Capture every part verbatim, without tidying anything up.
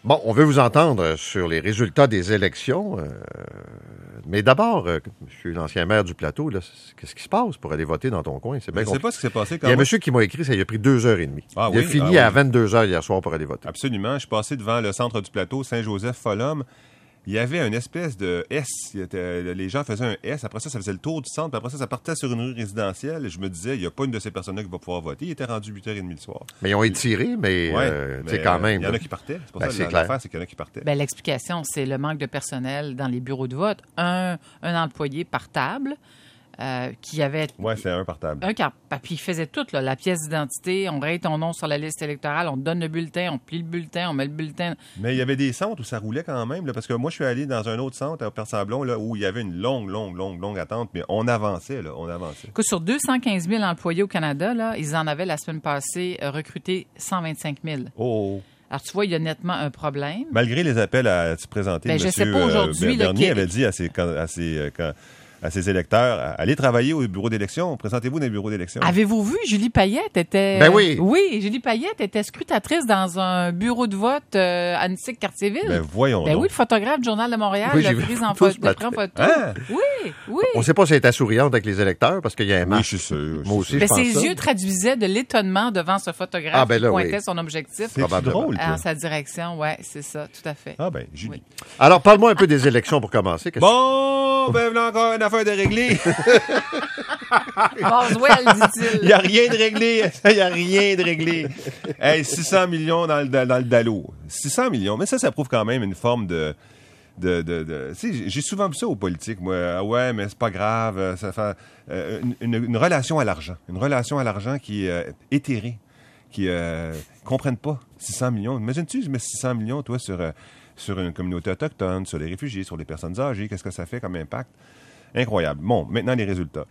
Bon, on veut vous entendre sur les résultats des élections. Euh, mais d'abord, euh, monsieur l'ancien maire du Plateau, là, qu'est-ce qui se passe pour aller voter dans ton coin? C'est bien Je ne sais pas ce qui s'est passé. Quand Il y a un moi... monsieur qui m'a écrit, ça il a pris deux heures et demie. Ah, il oui? a fini ah, oui. à vingt-deux heures hier soir pour aller voter. Absolument. Je suis passé devant le centre du Plateau, Saint-Joseph-Folhomme. Il y avait une espèce de S. Il était, les gens faisaient un S. Après ça, ça faisait le tour du centre. Puis après ça, ça partait sur une rue résidentielle. Et je me disais, il n'y a pas une de ces personnes-là qui va pouvoir voter. Il était rendu huit heures trente le soir. Mais ils ont étiré, mais, ouais, euh, mais tu sais, quand même. Il y en là. a qui partaient. C'est pour Ben, ça c'est que clair. l'affaire, c'est qu'il y en a qui partaient. Bien, l'explication, c'est le manque de personnel dans les bureaux de vote. Un, un employé par table. Euh, qui avait... Oui, c'est un par table. Un car... Puis il faisait tout, là, la pièce d'identité, on raye ton nom sur la liste électorale, on te donne le bulletin, on plie le bulletin, on met le bulletin. Mais il y avait des centres où ça roulait quand même, là, parce que moi, je suis allé dans un autre centre à Père-Sablon, là, où il y avait une longue, longue, longue, longue attente, mais on avançait, là, on avançait. Écoute, sur deux cent quinze mille employés au Canada, là, ils en avaient la semaine passée euh, recruté cent vingt-cinq mille. Oh! Alors, tu vois, il y a nettement un problème. Malgré les appels à se présenter, ben, M. je sais pas aujourd'hui, Bernier là, avait dit à ses, à ses, à ses électeurs, allez travailler au bureau d'élection, présentez-vous dans le bureau d'élection. Avez-vous vu, Julie Payette était... Ben oui. Oui, Julie Payette était scrutatrice dans un bureau de vote euh, à Annecy-Cartierville. Ben voyons Ben donc. oui, le photographe du Journal de Montréal Oui, l'a j'ai vu prise en tout ce photo. matin. photo. Hein? Oui, oui. On ne sait pas si elle était souriante avec les électeurs parce qu'il y a un Oui, match. je suis sûr. Moi aussi, Ben, je pense ses ça. yeux traduisaient de l'étonnement devant ce photographe Ah, ben là, qui pointait oui. son objectif C'est Probablement. drôle, toi. en sa direction. Oui, c'est ça, tout à fait. Ah ben, Julie. Oui. Alors, parle-moi un peu des élections pour commencer. Qu'est-ce Bon, ben voilà encore une affaire de régler. Boswell, dit-il. Il n'y a rien de réglé. Il n'y a rien de réglé. Hey, six cents millions dans le, dans le dallo. six cents millions. Mais ça, ça prouve quand même une forme de... de, de, de tu sais, j'ai souvent vu ça aux politiques, moi. Ah ouais, mais c'est pas grave. Ça fait euh, une, une, une relation à l'argent. Une relation à l'argent qui est euh, éthérée, qui euh, comprennent pas six cents millions. Imagine-tu, je mets six cents millions, toi, sur, euh, sur une communauté autochtone, sur les réfugiés, sur les personnes âgées. Qu'est-ce que ça fait comme impact? Incroyable. Bon, maintenant, les résultats.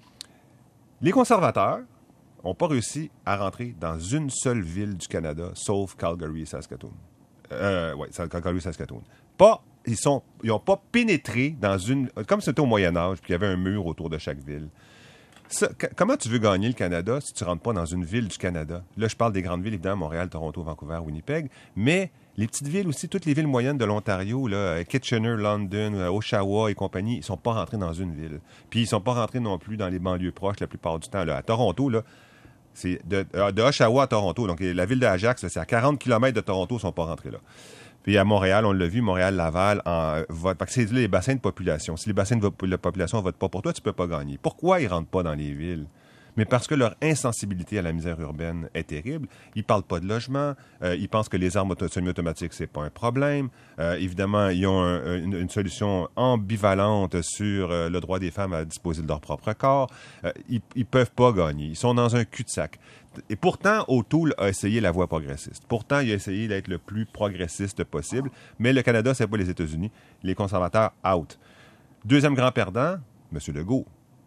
Les conservateurs n'ont pas réussi à rentrer dans une seule ville du Canada, sauf Calgary et Saskatoon. Euh, oui, Calgary et Saskatoon. Pas, ils sont, ils n'ont pas pénétré dans une... Comme c'était au Moyen-Âge, puis il y avait un mur autour de chaque ville. Ça, c- comment tu veux gagner le Canada si tu ne rentres pas dans une ville du Canada? Là, je parle des grandes villes, évidemment, Montréal, Toronto, Vancouver, Winnipeg, mais les petites villes aussi, toutes les villes moyennes de l'Ontario, là, Kitchener, London, Oshawa et compagnie, ils ne sont pas rentrés dans une ville. Puis ils ne sont pas rentrés non plus dans les banlieues proches la plupart du temps. Là. À Toronto, là, c'est de, de Oshawa à Toronto, donc la ville d'Ajax, là, c'est à quarante kilomètres de Toronto, ils ne sont pas rentrés là. Puis à Montréal, on l'a vu, Montréal-Laval, en vote. Parce que c'est les bassins de population. Si les bassins de la population ne votent pas pour toi, tu ne peux pas gagner. Pourquoi ils ne rentrent pas dans les villes? Mais parce que leur insensibilité à la misère urbaine est terrible. Ils ne parlent pas de logement. Euh, ils pensent que les armes auto- semi-automatiques, c'est pas un problème. Euh, évidemment, ils ont un, une, une solution ambivalente sur euh, le droit des femmes à disposer de leur propre corps. Euh, ils ne peuvent pas gagner. Ils sont dans un cul-de-sac. Et pourtant, O'Toole a essayé la voie progressiste. Pourtant, il a essayé d'être le plus progressiste possible. Mais le Canada, c'est pas les États-Unis. Les conservateurs, out. Deuxième grand perdant, M. Legault.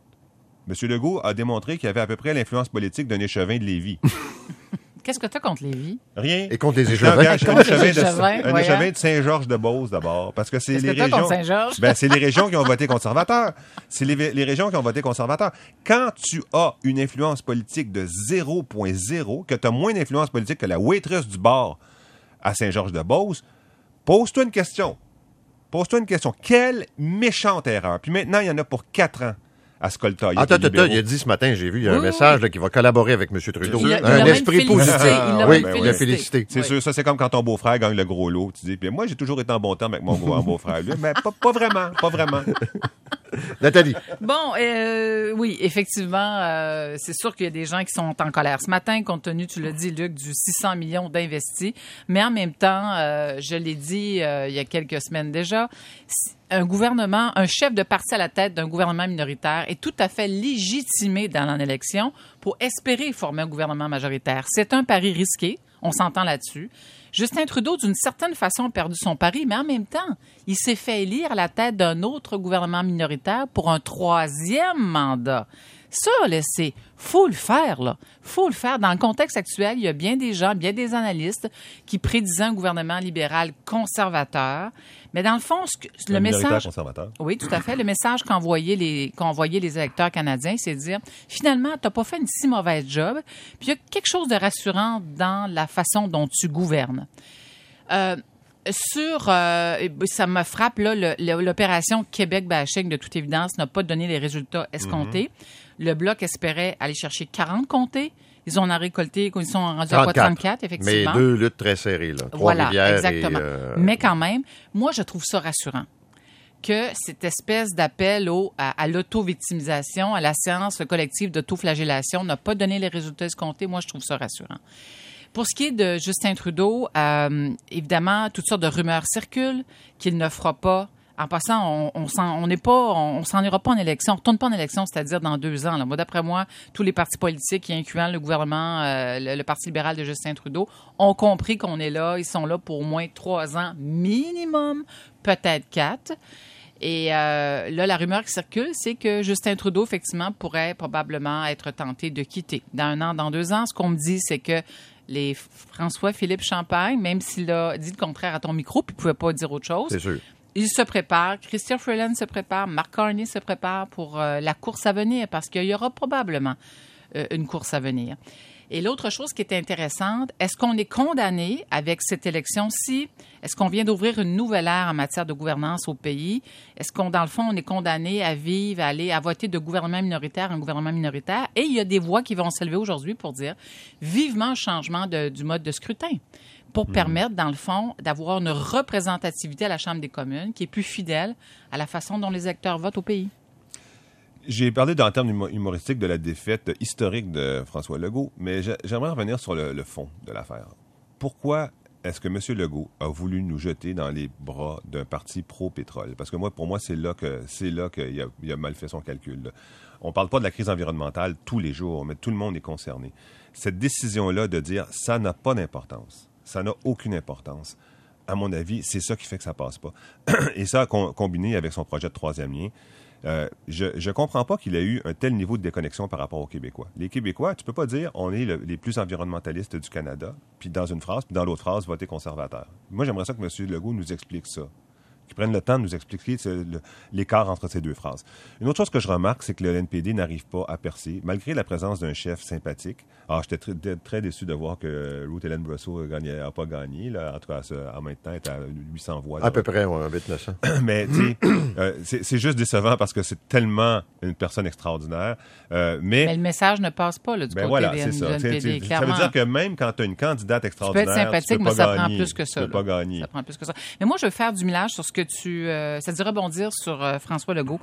M. Legault a démontré qu'il avait à peu près l'influence politique d'un échevin de Lévis. Qu'est-ce que tu as contre Lévis? Rien. Et contre les Non, échevins. regarde, un Contre échevin les de, échevins, un voyons. échevin de Saint-Georges-de-Beauce, d'abord. Parce que c'est Qu'est-ce les que t'as régions... contre Saint-Georges? Ben, c'est les régions qui ont voté conservateur. C'est les, les régions qui ont voté conservateur. Quand tu as une influence politique de zéro virgule zéro, que tu as moins d'influence politique que la waitress du bar à Saint-Georges-de-Beauce, pose-toi une question. Pose-toi une question. Quelle méchante erreur. Puis maintenant, il y en a pour quatre ans à se coltailler. Attends, les attends, libéraux. il a dit ce matin, j'ai vu, il y a un Oui, oui, message oui. là, qui va collaborer avec M. Trudeau. Il a- il un l'a même esprit félicité, positif. il l'a Oui, même il l'a félicité. félicité. C'est Oui. sûr, ça c'est comme quand ton beau-frère gagne le gros lot. Tu dis, puis moi j'ai toujours été en bon terme avec mon gros- beau-frère. Lui, mais pas, pas vraiment, pas vraiment. Nathalie. Bon, euh, oui, effectivement, euh, c'est sûr qu'il y a des gens qui sont en colère ce matin, compte tenu, tu l'as dit, Luc, du six cents millions d'investis. Mais en même temps, euh, je l'ai dit euh, il y a quelques semaines déjà, un gouvernement, un chef de parti à la tête d'un gouvernement minoritaire est tout à fait légitimé dans l'élection pour espérer former un gouvernement majoritaire. C'est un pari risqué, on s'entend là-dessus. Justin Trudeau, d'une certaine façon, a perdu son pari, mais en même temps, il s'est fait élire à la tête d'un autre gouvernement minoritaire pour un troisième mandat. Ça, là, c'est... faut le faire, là. Faut le faire. Dans le contexte actuel, il y a bien des gens, bien des analystes qui prédisaient un gouvernement libéral conservateur. Mais dans le fond, ce que, le Un minoritaire message... conservateur. Oui, tout à fait. Le message qu'envoyaient les, qu'envoyaient les électeurs canadiens, c'est de dire, finalement, tu n'as pas fait une si mauvaise job, puis il y a quelque chose de rassurant dans la façon dont tu gouvernes. Euh, sur, euh, ça me frappe, là, le, le, l'opération Québec bashing, de toute évidence, n'a pas donné les résultats escomptés. Mm-hmm. Le Bloc espérait aller chercher quarante comtés. Ils en ont récolté, ils sont rendus à trente-quatre, effectivement. Mais deux luttes très serrées, là. Trois-Rivières exactement. Et, euh... Mais quand même, moi, je trouve ça rassurant que cette espèce d'appel au, à, à l'auto-victimisation, à la séance collective d'autoflagellation n'a pas donné les résultats escomptés. Moi, je trouve ça rassurant. Pour ce qui est de Justin Trudeau, euh, évidemment, toutes sortes de rumeurs circulent qu'il ne fera pas. En passant, on, on s'en, on n'est pas, on, on s'en ira pas en élection, on retourne pas en élection, c'est-à-dire dans deux ans. Là. Moi, d'après moi, tous les partis politiques, incluant le gouvernement, euh, le, le Parti libéral de Justin Trudeau, ont compris qu'on est là. Ils sont là pour au moins trois ans minimum, peut-être quatre. Et euh, là, la rumeur qui circule, c'est que Justin Trudeau, effectivement, pourrait probablement être tenté de quitter dans un an, dans deux ans. Ce qu'on me dit, c'est que les François-Philippe Champagne, même s'il a dit le contraire à ton micro, puis il ne pouvait pas dire autre chose. C'est sûr. Il se prépare, Chrystia Freeland se prépare, Mark Carney se prépare pour euh, la course à venir, parce qu'il y aura probablement euh, une course à venir. Et l'autre chose qui est intéressante, est-ce qu'on est condamné avec cette élection-ci? Est-ce qu'on vient d'ouvrir une nouvelle ère en matière de gouvernance au pays? Est-ce qu'on, dans le fond, on est condamné à vivre, à aller, à voter de gouvernement minoritaire en gouvernement minoritaire? Et il y a des voix qui vont s'élever aujourd'hui pour dire vivement le changement de, du mode de scrutin, pour mmh. permettre, dans le fond, d'avoir une représentativité à la Chambre des communes qui est plus fidèle à la façon dont les électeurs votent au pays. J'ai parlé dans le terme humoristique de la défaite historique de François Legault, mais j'aimerais revenir sur le, le fond de l'affaire. Pourquoi est-ce que M. Legault a voulu nous jeter dans les bras d'un parti pro-pétrole? Parce que moi, pour moi, c'est là que c'est là qu'il a, il a mal fait son calcul. Là. On ne parle pas de la crise environnementale tous les jours, mais tout le monde est concerné. Cette décision-là de dire « ça n'a pas d'importance », ça n'a aucune importance. À mon avis, c'est ça qui fait que ça passe pas. Et ça, com- combiné avec son projet de troisième lien, euh, je ne comprends pas qu'il ait eu un tel niveau de déconnexion par rapport aux Québécois. Les Québécois, tu peux pas dire on est le, les plus environnementalistes du Canada, puis dans une phrase, puis dans l'autre phrase, voter conservateur. Moi, j'aimerais ça que M. Legault nous explique ça. Qu'ils prennent le temps de nous expliquer le, l'écart entre ces deux phrases. Une autre chose que je remarque, c'est que le N P D n'arrive pas à percer, malgré la présence d'un chef sympathique. Alors, j'étais très, très déçu de voir que Ruth Ellen Brosseau n'a pas gagné. Là. En tout cas, en même temps, elle est à huit cents voix. À peu près, oui, huit neuf cents. Mais, tu sais, euh, c'est, c'est juste décevant parce que c'est tellement une personne extraordinaire. Euh, mais, mais le message ne passe pas là, du ben côté voilà, du c'est ça. N P D, clairement. Ça veut dire que même quand tu as une candidate extraordinaire, tu peux être sympathique, tu peux mais ça gagner, prend plus que ça. Tu peux pas gagner. Ça prend plus que ça. Mais moi, je veux faire du millage sur ce que tu... Euh, ça dit rebondir sur euh, François Legault.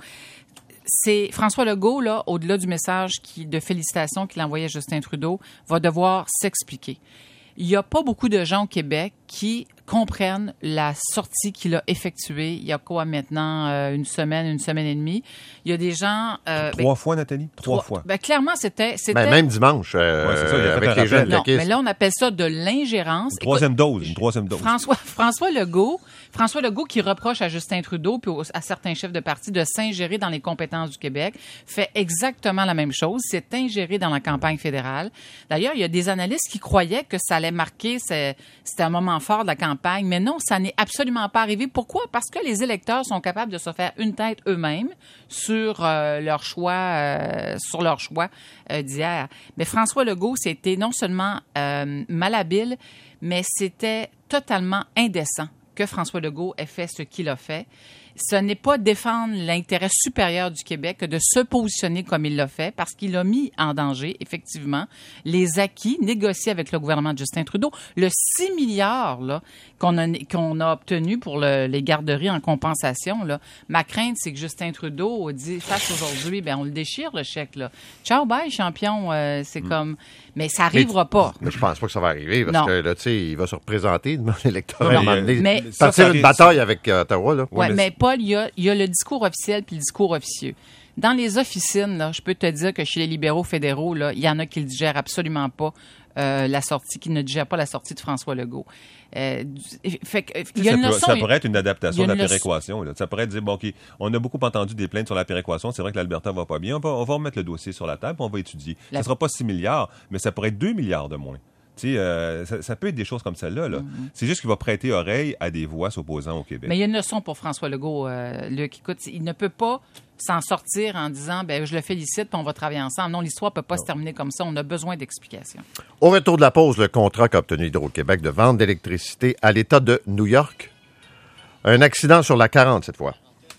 C'est François Legault, là, au-delà du message qui, de félicitations qu'il envoyait à Justin Trudeau, va devoir s'expliquer. Il n'y a pas beaucoup de gens au Québec qui comprennent la sortie qu'il a effectuée il y a quoi maintenant, euh, une semaine, une semaine et demie. Il y a des gens... Euh, trois ben, fois, Nathalie? Trois, trois fois. Ben, clairement, c'était... c'était... Ben, même dimanche, euh, ouais, c'est ça, il a avec les jeunes Non, caquistes. mais là, on appelle ça de l'ingérence. Une troisième Écoute, dose, une troisième dose. François, François Legault, François Legault qui reproche à Justin Trudeau puis à certains chefs de parti de s'ingérer dans les compétences du Québec, fait exactement la même chose. C'est ingéré dans la campagne fédérale. D'ailleurs, il y a des analystes qui croyaient que ça allait marquer, c'est, c'était un moment fort de la campagne, mais non, ça n'est absolument pas arrivé. Pourquoi? Parce que les électeurs sont capables de se faire une tête eux-mêmes sur euh, leur choix, euh, sur leur choix euh, d'hier. Mais François Legault, c'était non seulement euh, malhabile, mais c'était totalement indécent que François Legault ait fait ce qu'il a fait. Ce n'est pas défendre l'intérêt supérieur du Québec que de se positionner comme il l'a fait, parce qu'il a mis en danger, effectivement, les acquis négociés avec le gouvernement de Justin Trudeau. Le six milliards là, qu'on a, qu'on a obtenu pour le, les garderies en compensation, là, ma crainte, c'est que Justin Trudeau dit, face aujourd'hui, ben on le déchire, le chèque. Là. Ciao, bye, champion. Euh, c'est mm. comme... Mais ça n'arrivera pas. Mais je pense pas que ça va arriver, parce non. que là, tu sais, il va se représenter devant l'électorat. Ouais, mais, mais, partir une bataille avec euh, Ottawa, là. Ouais, ouais, mais, mais Paul, il y a, il y a le discours officiel puis le discours officieux. Dans les officines, là, je peux te dire que chez les libéraux fédéraux, là, il y en a qui ne digèrent absolument pas euh, la sortie, qui ne digèrent pas la sortie de François Legault. Euh, fait, il y a ça, une peut, leçon, ça pourrait être une adaptation de la leçon... péréquation. Là. Ça pourrait être dire, bon, OK, on a beaucoup entendu des plaintes sur la péréquation. C'est vrai que l'Alberta va pas bien. On va, on va remettre le dossier sur la table et on va étudier. La... Ça ne sera pas six milliards, mais ça pourrait être deux milliards de moins. Tu sais, euh, ça, ça peut être des choses comme celle-là. Là. Mm-hmm. C'est juste qu'il va prêter oreille à des voix s'opposant au Québec. Mais il y a une leçon pour François Legault, euh, Luc. Écoute, il ne peut pas s'en sortir en disant ben je le félicite puis on va travailler ensemble. Non, l'histoire ne peut pas non. se terminer comme ça. On a besoin d'explications. Au retour de la pause, le contrat qu'a obtenu Hydro-Québec de vente d'électricité à l'État de New York Un accident sur la quarante cette fois.